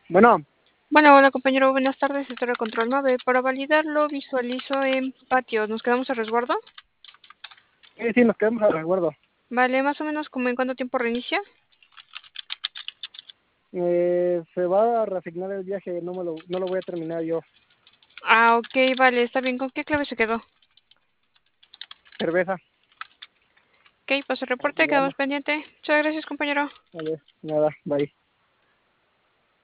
Bueno, Bueno, hola compañero, buenas tardes, estoy de control 9. Para validarlo, visualizo en patio. ¿Nos quedamos a resguardo? sí, nos quedamos a resguardo. Vale, más o menos como en cuánto tiempo reinicia. Se va a reasignar el viaje, no lo voy a terminar yo. Ah, ok, vale, está bien. ¿Con qué clave se quedó? Cerveza, Ok, paso el para reporte, que quedamos veamos. pendiente. Muchas gracias, compañero. Vale, nada, bye.